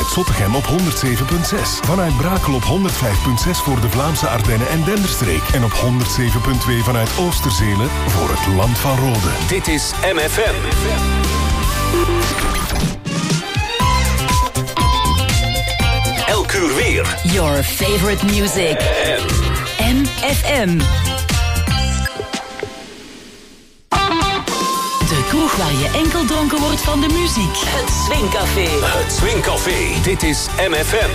vanuit Zottegem op 107.6. Vanuit Brakel op 105.6 voor de Vlaamse Ardennen en Denderstreek. En op 107.2 vanuit Oosterzele voor het Land van Rode. Dit is MFM. Elk uur weer. Your favorite music. MFM. De kroeg waar je enkel dronken wordt van de muziek. Het Swingcafé. Het Swingcafé. Dit is MFM.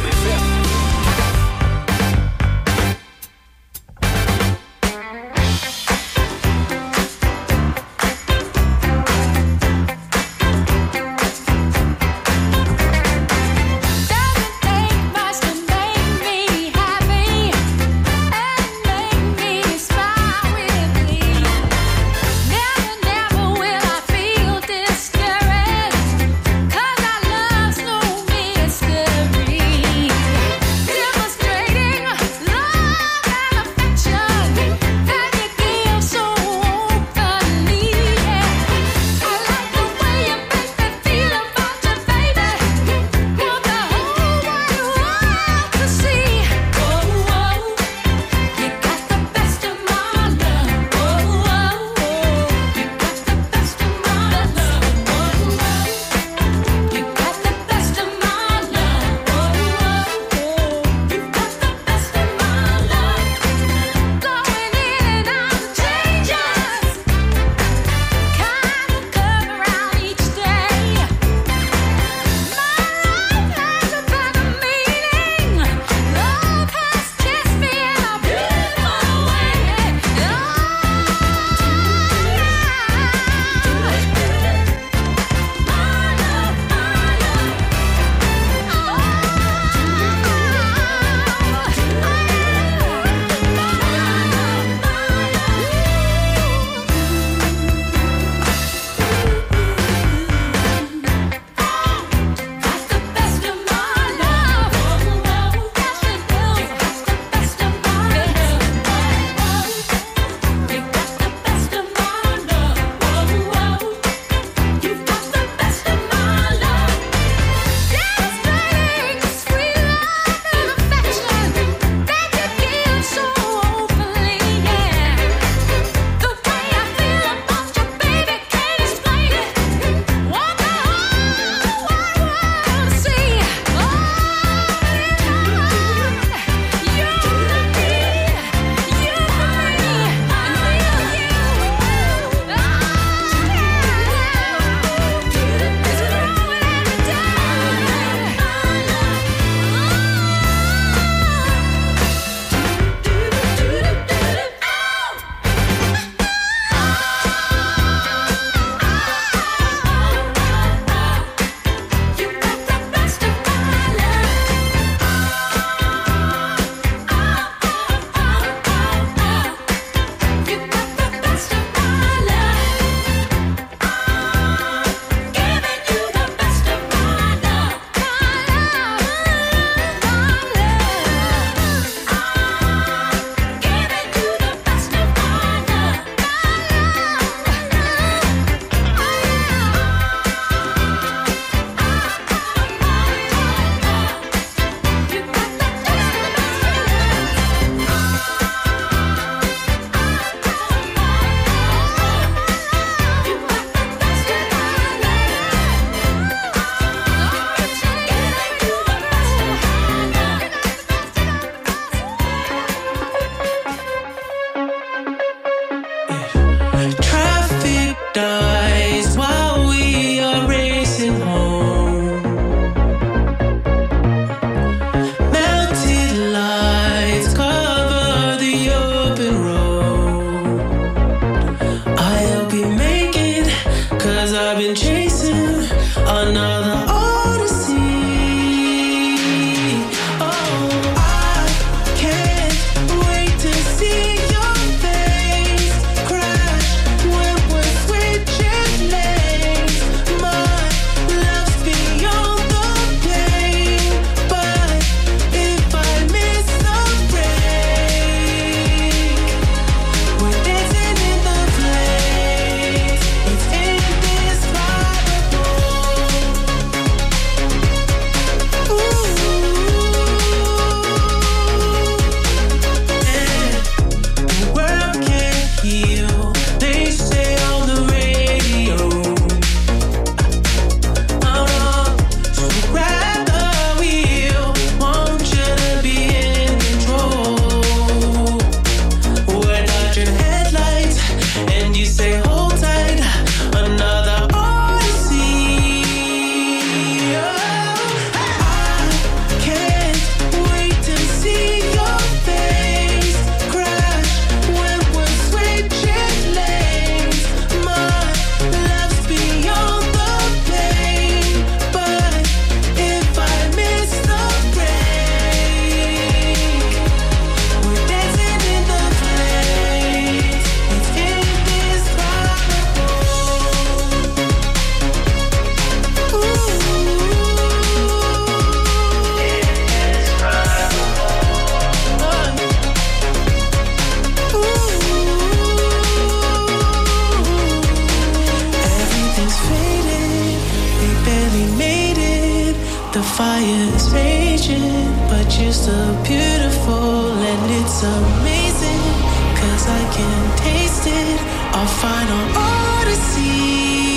barely made it. The fire's raging, but you're still beautiful, and it's amazing, 'cause I can taste it, our final odyssey.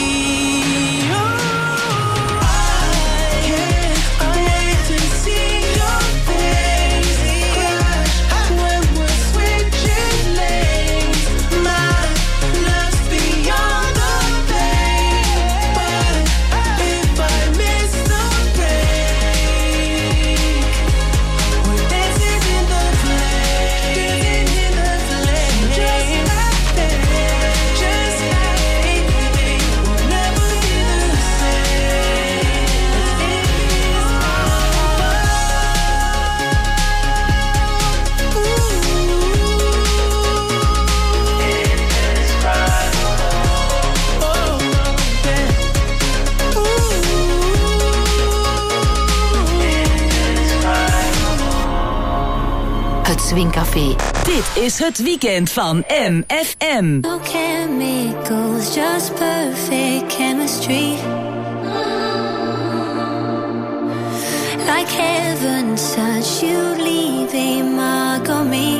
Swingcafé. Dit is het weekend van MFM. No chemicals, just perfect chemistry. Like heaven's touch, you leave a mark on me.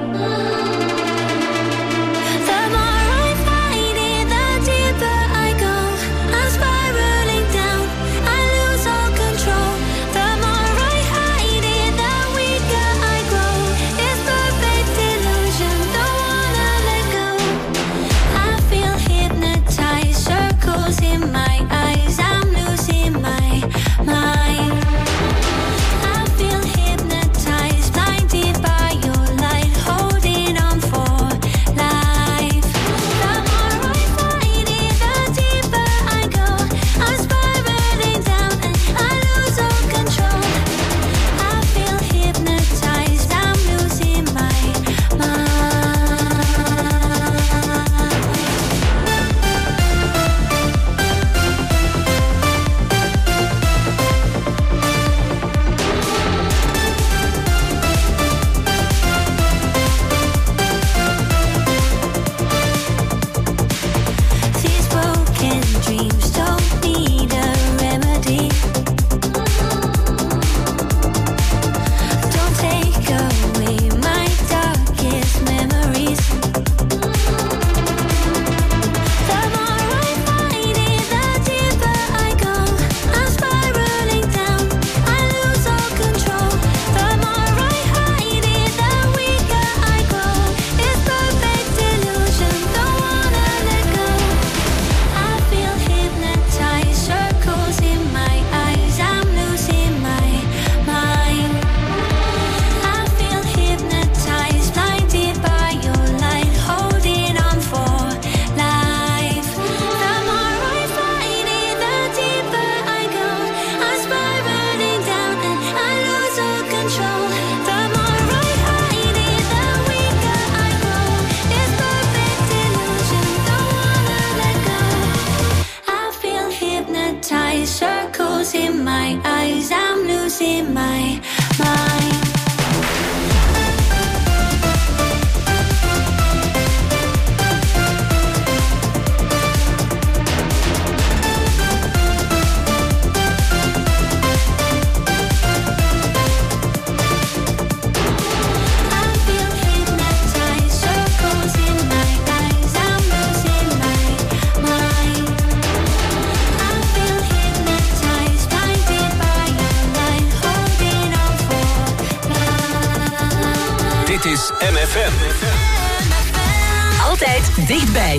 Dit is MFM. Altijd dichtbij.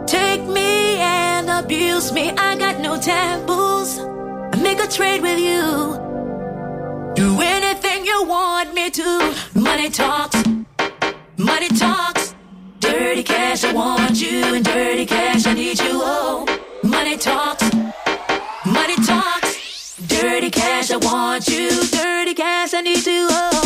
Take me and abuse me. I got no taboos. I make a trade with you. Do anything you want me to. Money talks. Money talks. Dirty cash, I want you. And dirty cash, I need you. Oh, money talks. Money talks. Dirty cash, I want you. Dirty cash, I need you. Oh.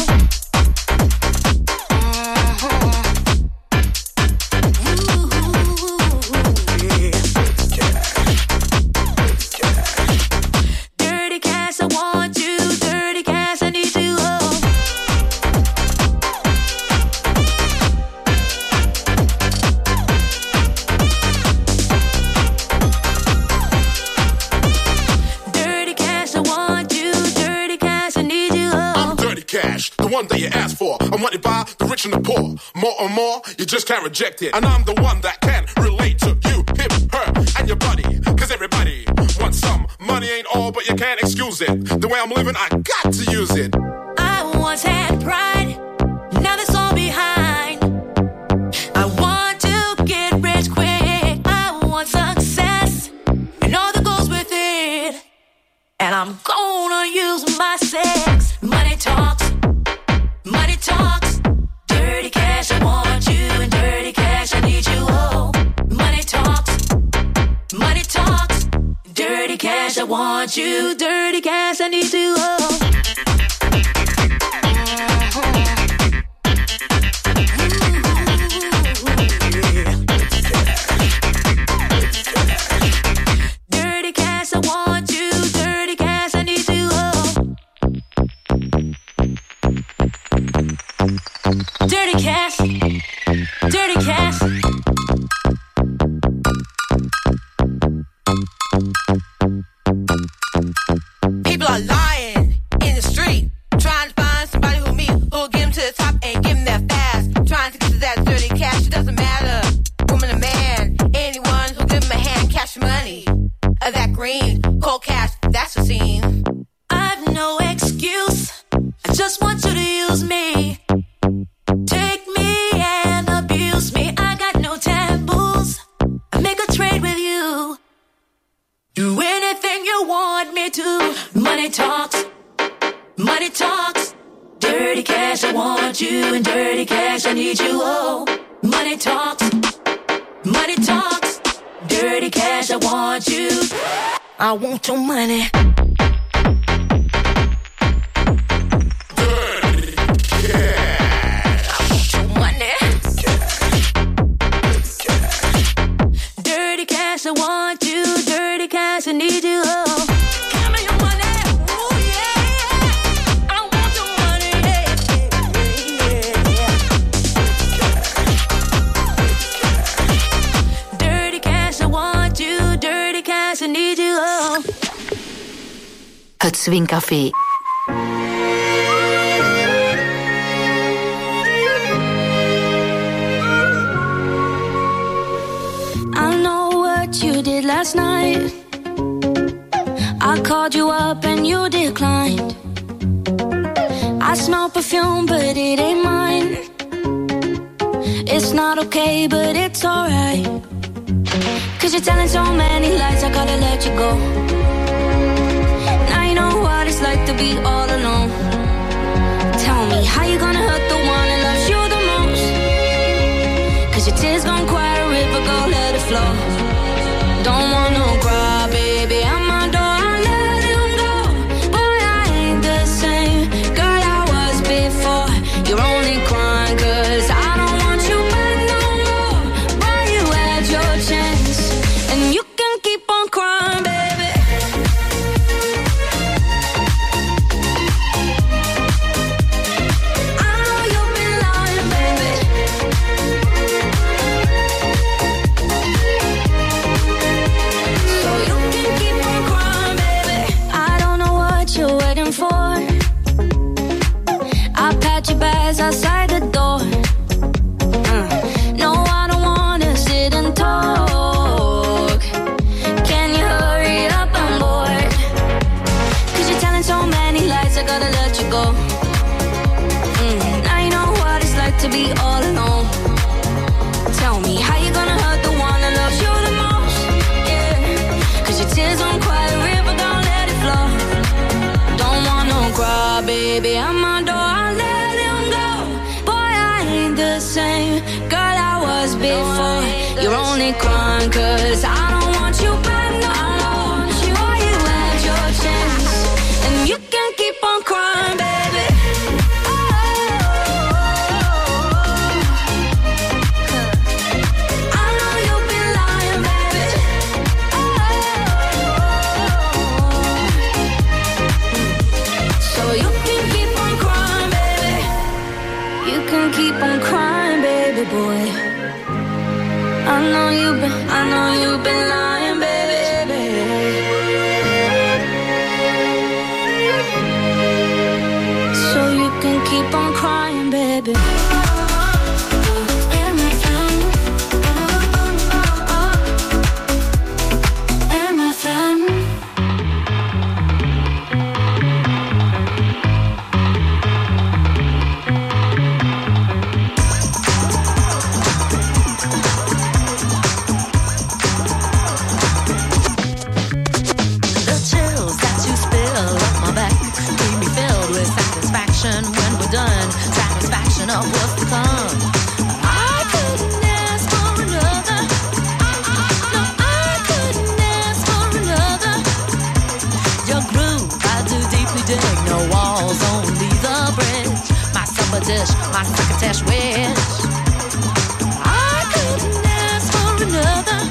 The one that you asked for. I'm wanted by the rich and the poor. More and more, you just can't reject it. And I'm the one that can relate to you, him, her, and your buddy. Cause everybody wants some. Money ain't all, but you can't excuse it. The way I'm living, I got to use it. I once had pride, now that's all behind. I want to get rich quick. I want success, and all that goes with it. And I'm gonna use my sex. Money talks. Money talks, dirty cash, I want you, and dirty cash, I need you, oh. Money talks, dirty cash, I want you, dirty cash, I need you, oh. Dirty cash, I want you, dirty cash, I need you, oh. Dirty cash, dirty cash. People are lying in the street, trying to find somebody who'll get them to the top and give them that fast. Trying to get to that dirty cash, it doesn't matter. Woman or man, anyone who'll give them a hand, cash money. That green, cold cash, that's the scene. I've no excuse, I just want you to use me. Take me and abuse me. I got no taboos. I make a trade with you. Do anything you want me to. Money talks. Money talks. Dirty cash, I want you. And dirty cash, I need you. Oh, money talks. Money talks. Dirty cash, I want you. I want your money. I want you, dirty cash, I need you, oh. Give me your money, ooh, yeah, yeah. I want your money, yeah. Dirty cash, I want you, dirty cash, I need you, oh. Het Swingcafé. You did last night. I called you up and you declined. I smell perfume but it ain't mine. It's not okay but it's alright. Cause you're telling so many lies, I gotta let you go. Now you know what it's like to be all alone. Tell me how you gonna hurt the one that loves you the most. Cause your tears gon' quiet a river, go let it flow. Don't wanna cry, baby, at my door, I let him go. Boy, I ain't the same girl I was before. You're only crying cause I don't want you back no more. Boy, you had your chance, and you can keep on crying, baby. I know you've been lying, baby. So you can keep on crying, baby. I don't know what you're waiting for. I'll pat your bags outside the door. No, I don't wanna sit and talk. Can you hurry up? I'm bored. Cause you're telling so many lies, I gotta let you go. Now you know what it's like to be all alone. Tell me how you gonna hurt the one that loves you can keep on crying, baby boy. I know you've been lying, baby. So you can keep on crying, baby. When we're done, satisfaction of what's to come. I couldn't ask for another. No, I couldn't ask for another. Your groove, I do deeply dig. No walls, only the bridge. My supper dish, my crocketesh wish. I couldn't ask for another.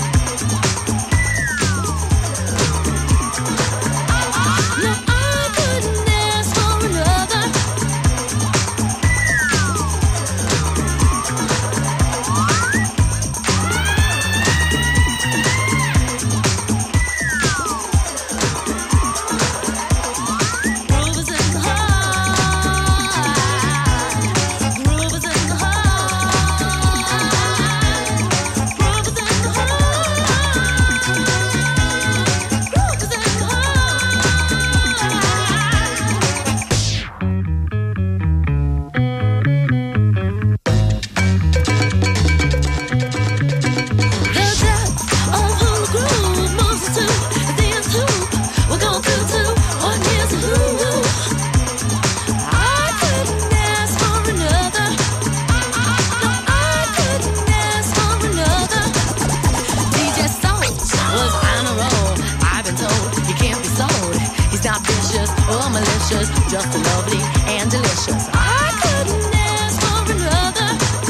Just lovely and delicious. I couldn't ask for another.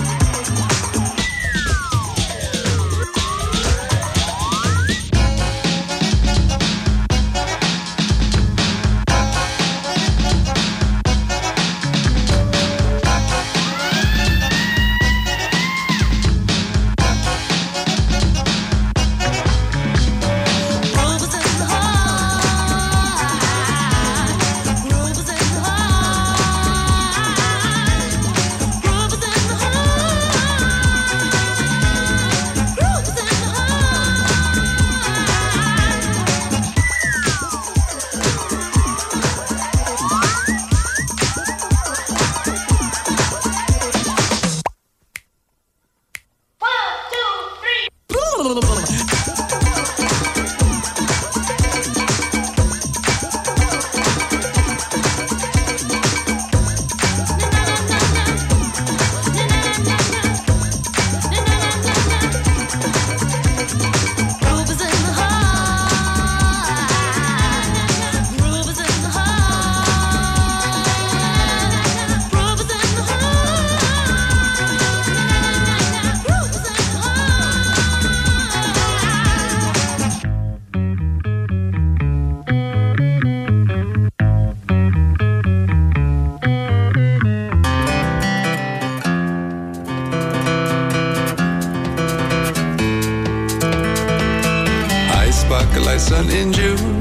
Sun in June,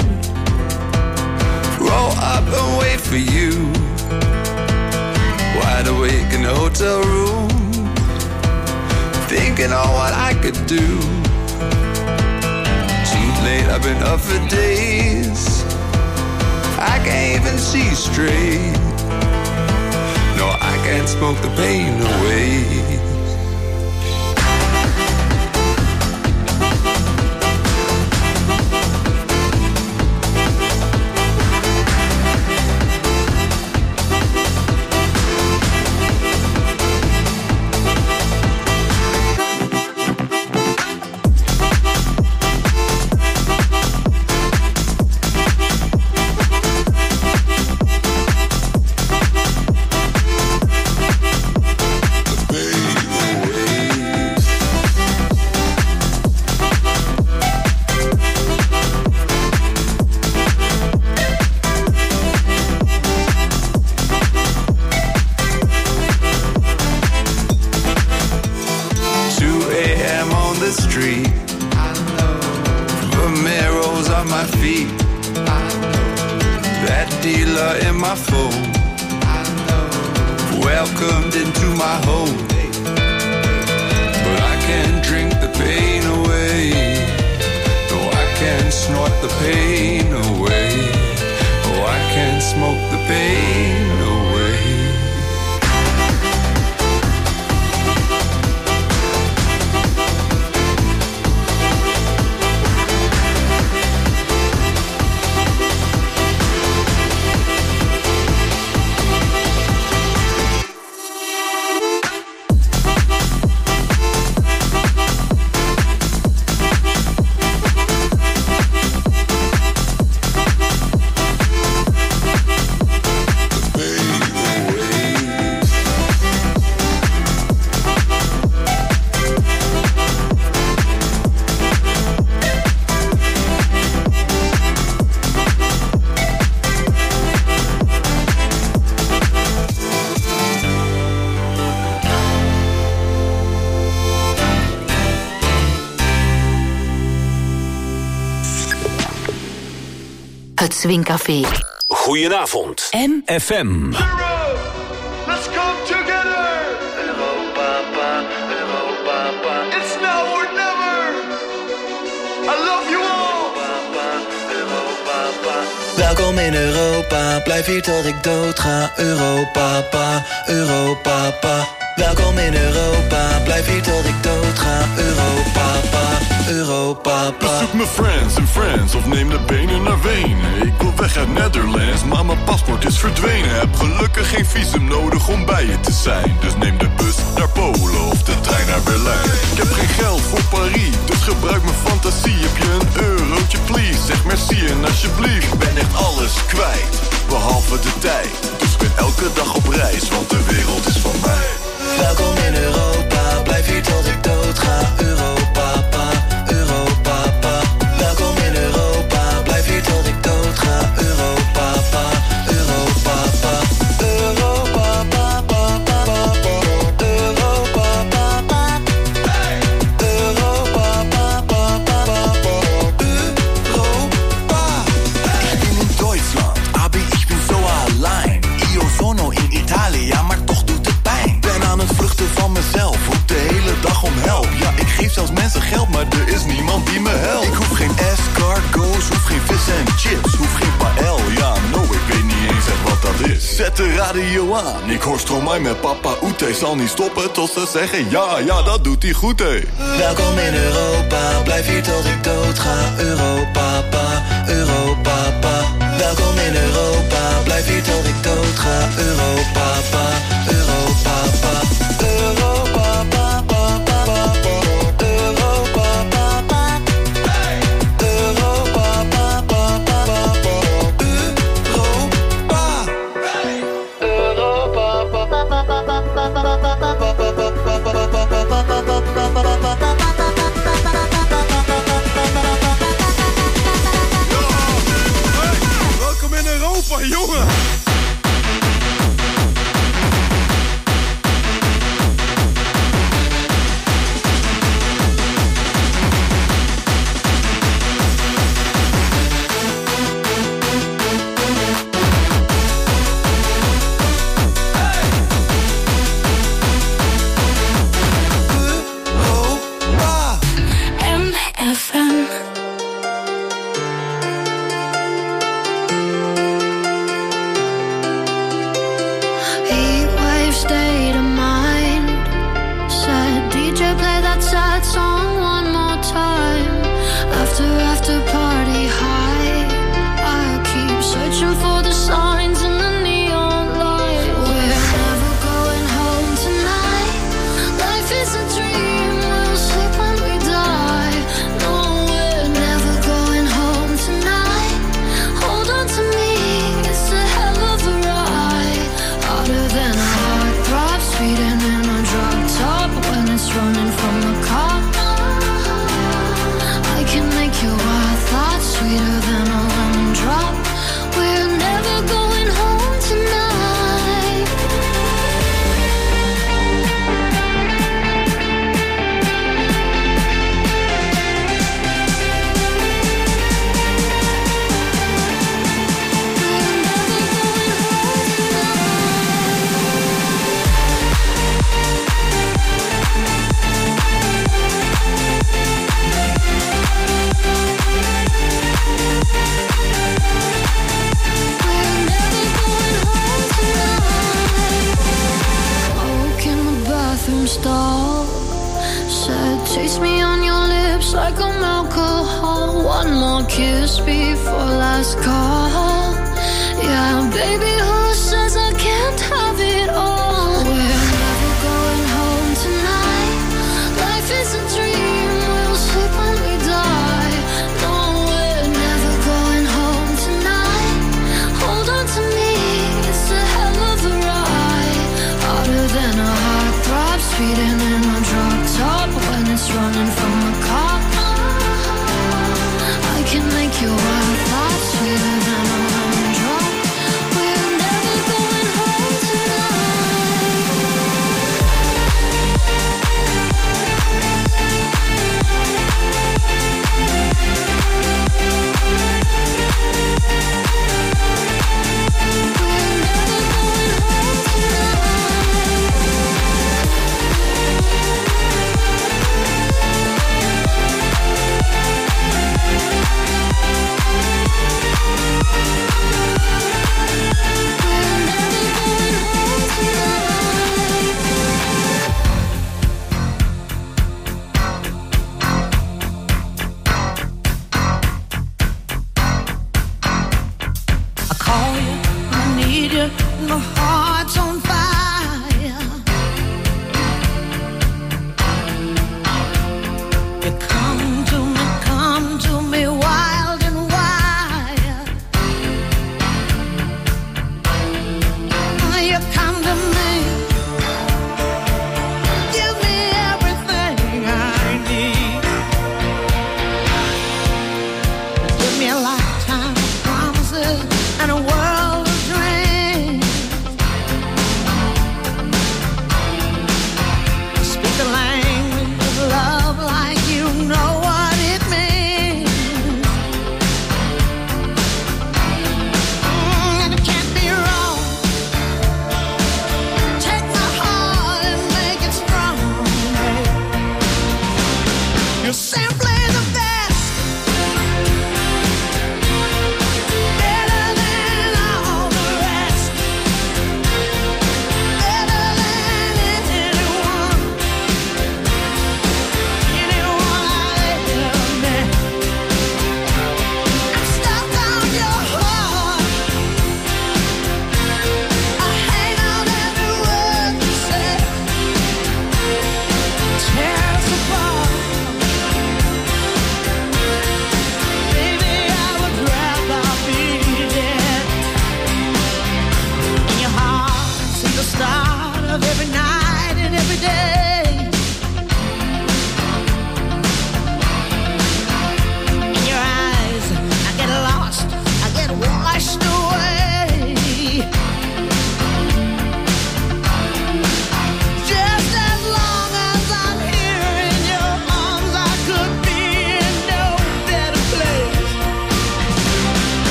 roll up and wait for you. Wide awake in a hotel room, thinking on what I could do. Too late, I've been up for days, I can't even see straight. No, I can't smoke the pain away. Baby street. Romero's on my feet. That dealer in my phone. Welcomed into my home. But I can't drink the pain away. No, I can't snort the pain away. Oh, I can't smoke the pain away. Het Swingcafé. Goedenavond. FM. Let's come together. Europa, Europa. It's now or never. I love you all. Europa. Welkom in Europa, blijf hier tot ik doodga. Europa, Europa. Welkom in Europa, blijf hier tot ik doodga. Europa, Europa. Bezoek mijn friends en friends of neem de benen naar Wenen. Ik wil weg uit Netherlands, maar mijn paspoort is verdwenen. Heb gelukkig geen visum nodig om bij je te zijn. Dus neem de bus naar Polen of de trein naar Berlijn. Ik heb geen geld voor Paris, dus gebruik mijn fantasie. Heb je een eurotje please, zeg merci en alsjeblieft. Ik ben echt alles kwijt, behalve de tijd. Dus ik ben elke dag op reis, want de wereld is van mij. Welkom in Europa, blijf hier tot ik doodga. Europa, Europa. Welkom in Europa, blijf hier tot ik doodga. Europa, Europa. Ich bin in Deutschland, aber ich bin so allein. Io sono in Italia, maar toch doet het pijn. Ben aan het vluchten van mezelf, roep de hele dag om help. Ja, ik geef zelfs mensen geld, maar er is niemand die me helpt. Ik hoef geen escargots, hoef geen vis en chips, hoef geen paël, ja, no, ik weet niet eens echt wat dat is. Zet de radio aan, ik hoor Stromae met Papa Oete. Zal niet stoppen tot ze zeggen, ja, dat doet hij goed, hé. Welkom in Europa, blijf hier tot ik doodga. Europa, Europa. Welkom in Europa, blijf hier tot ik doodga. Europa, Europa. Welkom in Europa, jongen! some stop. Said, taste me on your lips like I'm alcohol. One more kiss before last call. Yeah, baby, who says I can't have it all? We're never going home tonight. Life is a dream, we'll sleep when we die. No, we're never going home tonight. Hold on to me, it's a hell of a ride. Harder than a heartthrob, speeding in a drop top. When it's running from a cop, I can make your world fly sweeter than a lemon drop. We're never going home tonight.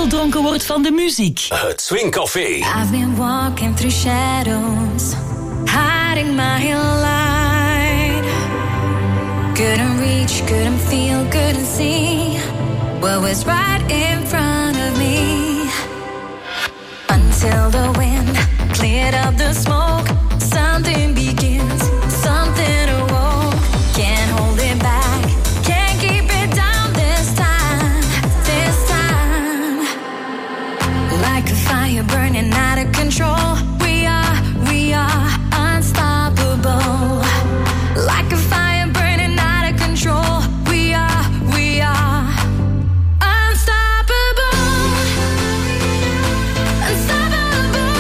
enkel dronken wordt van de muziek. Het Swing Café. I've been walking through shadows, hiding my light. Couldn't reach, couldn't feel, couldn't see what was right in front of me. Until the wind cleared up the smoke, something begins, something awoke. Can't hold it back, can't keep it down this time, this time. Like a fire burning out of control, we are unstoppable. Like a fire burning out of control, we are unstoppable. Unstoppable.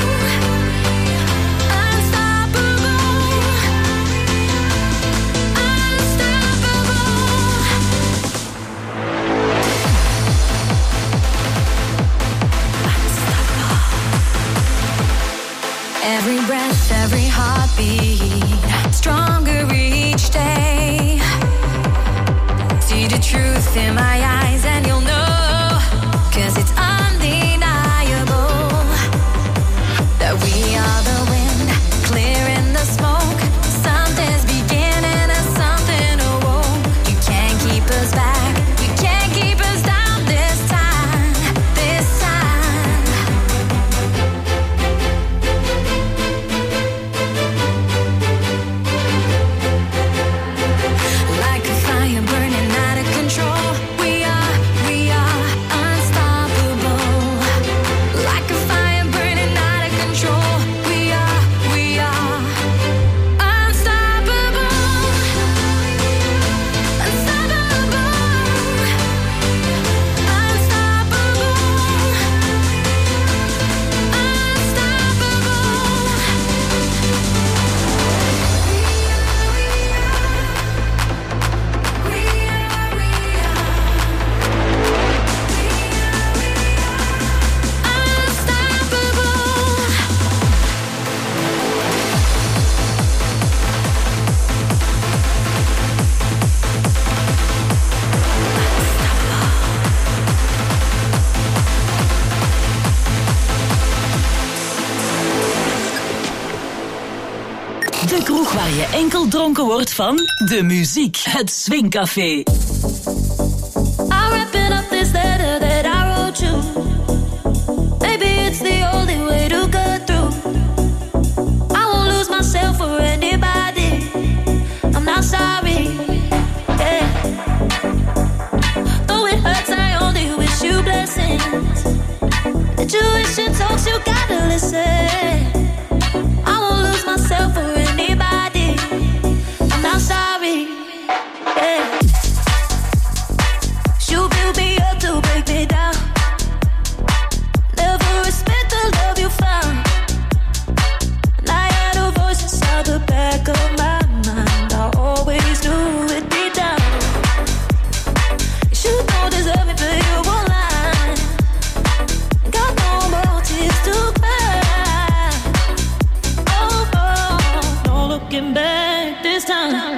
Every breath, every heartbeat, stronger each day. See the truth in my eyes and you'll know, 'cause it's undeniable that we are the wind, clearing the smoke. Something's beginning and something awoke. You can't keep us back, you can't keep us down this time, this time. Like a fire burning out of control, we are unstoppable. Like a fire burning out of control, we are unstoppable. Unstoppable. De kroeg waar je enkel dronken wordt van de muziek. Het Swing Café. I'm wrapping up this letter that I wrote you. Maybe it's the only way to get through. I won't lose myself for anybody. I'm not sorry. Yeah. Though it hurts, I only wish you blessings. The tuition talks, you gotta listen. I won't lose myself for anybody. I'm not sorry. Yeah. You build me up to break me down. Never respect the love you found. And I had a voice inside the back of my mind. I always knew it deep down. You don't deserve me, but you won't lie. Got no more tears to cry. Oh, no looking back this time.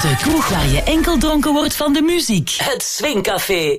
De kroeg waar je enkel dronken wordt van de muziek. Het Swingcafé.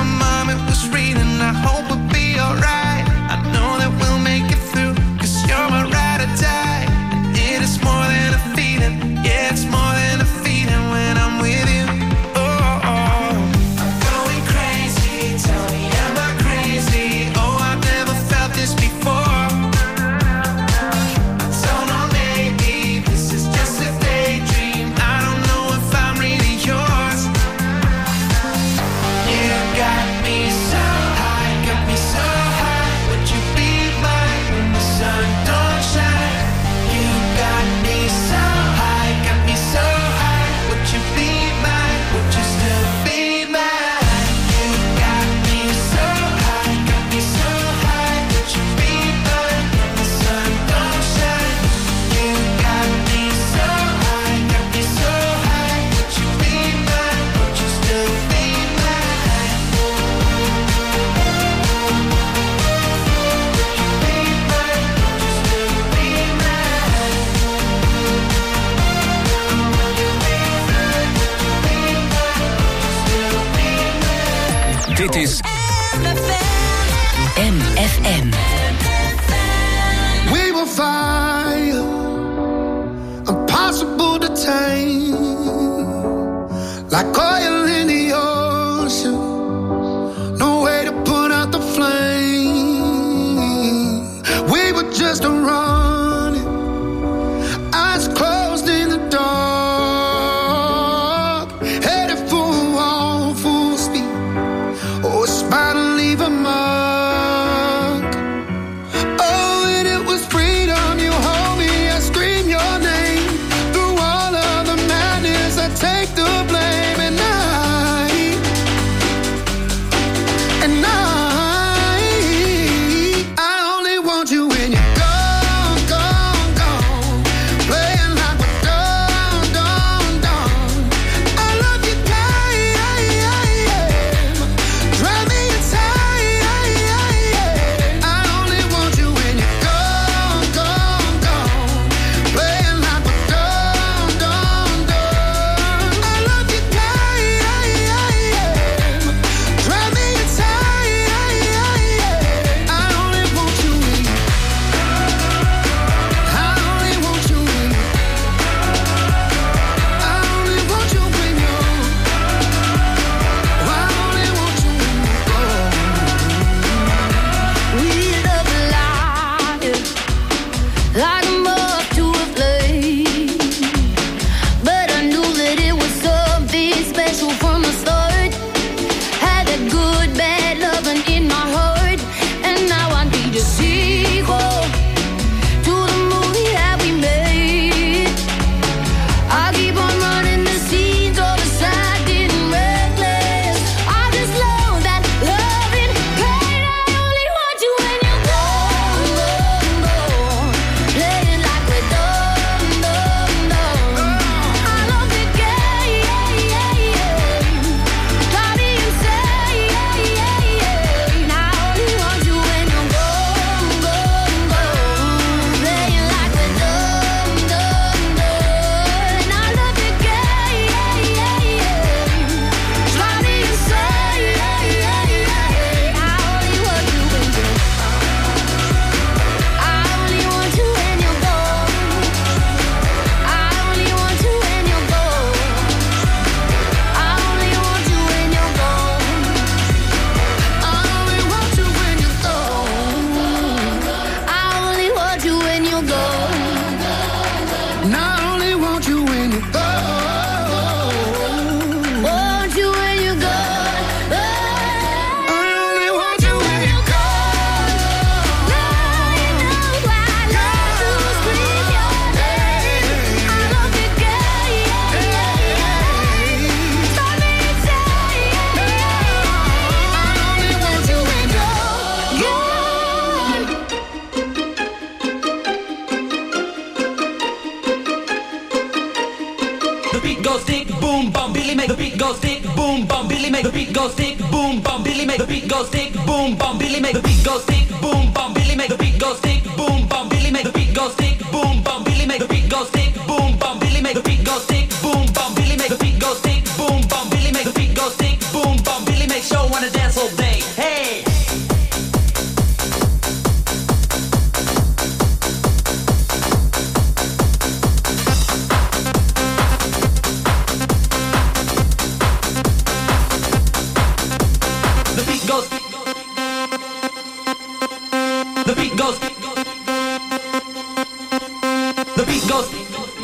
I hope we'll be alright. I know that we'll make it through, 'cause you're MFM. We will fire, impossible to tame, like oil in the ocean, no way to put out the flame. We were just running, eyes closed in the dark, headed for a wall, full speed. Oh, it's about to leave a mark. Oh, and it was freedom. You hold me, I scream your name. Through all of the madness, I take the blame. And I only want you when you're gone, gone, gone. Playing like we're done, done, done. I love you, drive me insane. I only want you when you're gone, gone, gone. Playing like we're done, done, done. I love you, drive me insane. I only want you when you. I only want you when you. I only want you when you. I only want you when you go. We love life like a moth to a flame, but I knew that it was something special from the start. Had that good, bad loving in my heart, and now I need a sequel to the movie that we made. I keep on running the scenes of the sad and reckless. I just love that loving pain. I only want you when you're gone, gone, gone. Playing like we're done, done, done. I love the game, drive me insane. I only want you when you're gone, gone, gone. Playing like we're done, done, done. I love the game, drive me insane. I only want you when you're. I only want you when you're gone. I only want you when you're gone. I only want you when you're gone. I only want you when you're gone. I only want you when you're gone. And I only want you when you're gone. Want you when you're gone. I only want you when you're gone. Now you know I love to scream your name. I love the game. Drive me insane. I only want you when you're The beat goes stick, boom, bum, Billy make the beat go stick, boom, bum, Billy make the beat go stick, boom, bum, Billy make the beat go stick, boom, bum, Billy make the beat go stick, boom, bum, Billy make the beat go stick, boom, bum, Billy make the beat go stick, boom, bum, Billy make the beat go stick, boom, bum, Billy make the beat go stick, boom, bum, Billy make the beat go stick, boom, bum, Billy make the beat go stick, boom, bum, Billy make show wanna dance all day, hey. The beat goes. The beat goes. The beat goes.